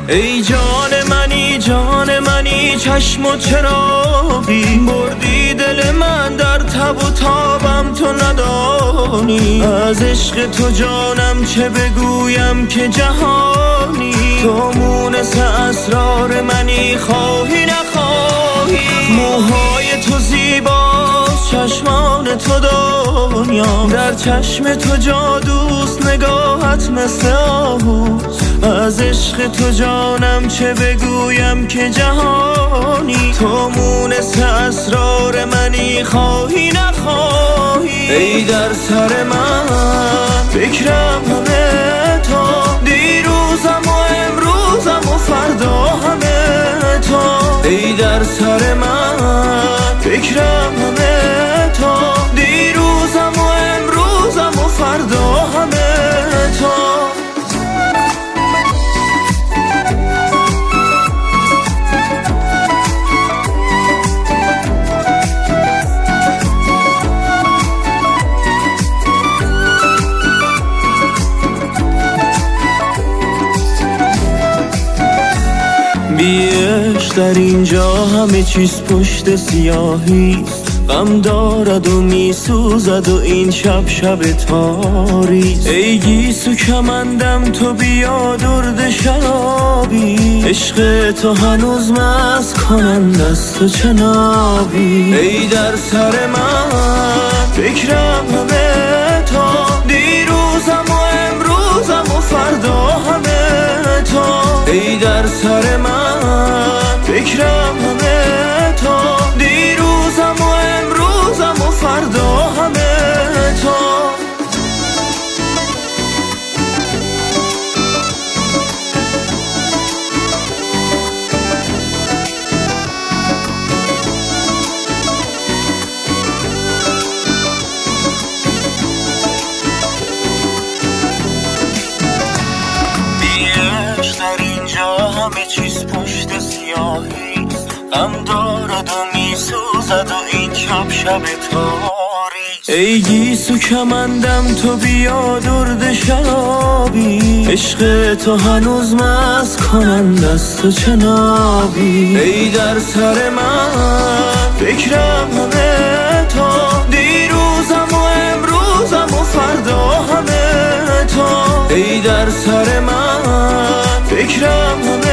ای جان منی چشم و چراغی، بردی دل من در تب و تابم تو ندانی. از عشق تو جانم چه بگویم که جهانی، تو مونس اسرار منی خواهی نخواهی. موهای تو زیباست، چشمان تو دنیا، در چشم تو جادوست، نگاهت مثل آهوست. از عشق تو جانم چه بگویم که جهانی، تو مونس اسرار منی خواهی نخواهی. ای در سر من فکرم همه تو، دیروزم و امروزم و فردا همه تو. ای در سر من فکرم همه تو، دیروزم و امروزم و فردا همه تو. بیش در اینجا همه چیز پشت سیاهیست، غم دارد و میسوزد و این شب تاریست. ای گیسو کمندم تو بیا درد شرابی، عشق تو هنوز مست کنند از تو چنابی. ای در سر من فکرم همه تو، دیروزم و امروزم و فردا همه تو. ای در سر من فکرم همه تو، دیروزم و امروزم و فردا همه تو. بیش در اینجا همه چیز پشت سیاهیست، غم دارد و میسوزد و این شب تاریست. ای گیسو کمندم تو بیا درد شرابی، عشق تو هنوز مست کنند از تو چنابی. ای در سر من فکرم همه تو، دیروزم و امروزم و فردا همه تو. ای در سر من فکرم همه